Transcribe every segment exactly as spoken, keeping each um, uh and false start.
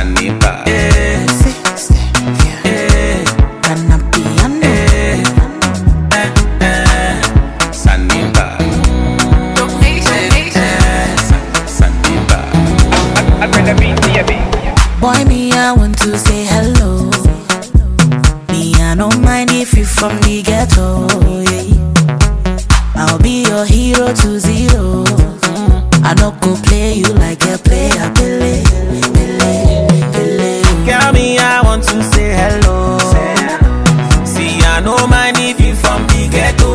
Saniba. Eh, eh, Kana piano. eh, eh, eh. Saniba. Saniba. I bring the beat to your beat. Boy, me, I want to say hello. Me, I don't mind if you from the ghetto. Yeah. I'll be your hero to zero. I don't go play you like a player, Pele, Pele, Pele. Girl, me, I want to say hello. See, I no mind if you from the ghetto.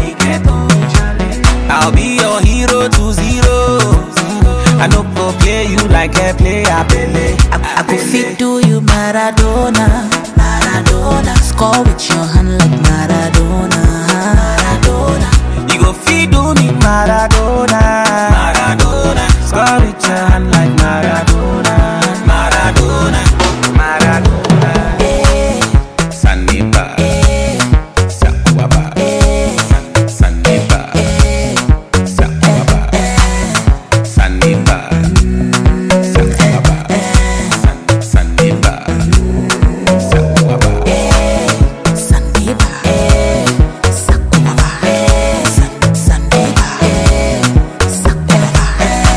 I'll be your hero to zero. I no go play you like a player, Pele. I, I could fit do you Maradona, Maradona. Score with your hand like Maradona, Maradona. You go feed do me Maradona, Maradona. Score with your hand like Maradona, Maradona, Maradona. Eh, Saniba. eh, Sakuaba. eh, Saniba. eh, Sakuaba. Saniba. Sakuaba. Saniba. Sakuaba. Saniba, eh, Sakuaba, eh, San- Saniba, eh, Sakuaba,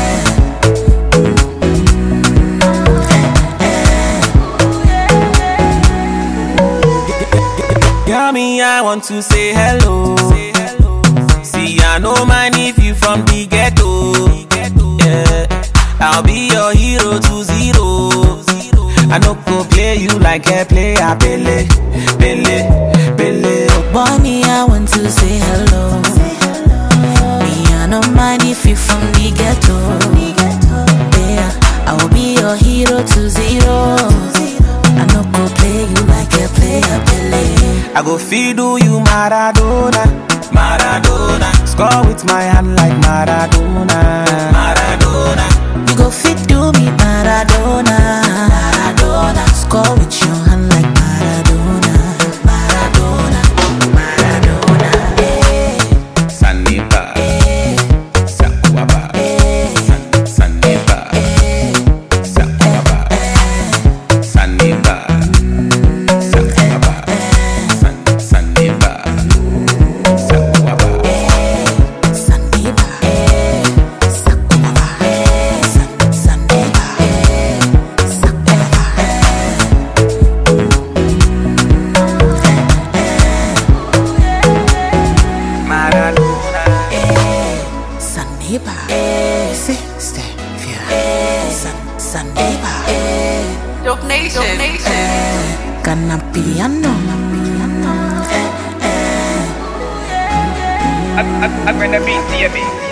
Girl, me, I want to say hello. See, I no mind if you from the ghetto. Yeah, I'll be your hero to zero. I no go play you like a player, Pele, Pele, Pele. Boy, me, I want to say hello. Me, I don't mind if you from the ghetto. Yeah, I will be your hero to zero. I no go play you like a player, Pele. I go feed do you Maradona, Maradona. Score with my hand like Maradona, Maradona. You go fit do me Maradona, Maradona. Score with your hand like Maradona, Maradona, Maradona. Eh, Saniba. eh, Sakuaba. eh, Saniba. eh, Sakuaba. Saniba. Sakuaba. Saniba. Sakuaba. Saniba, eh, Sakuaba, eh, San- Saniba, eh, Sakuaba, Maradona. eh, Saniba, eh, si- stay, fear, eh, San- Saniba, eh, Dope Nation. Dope Nation. Kana piano, piano, eh, eh. I, I, I bring the beat to your beat.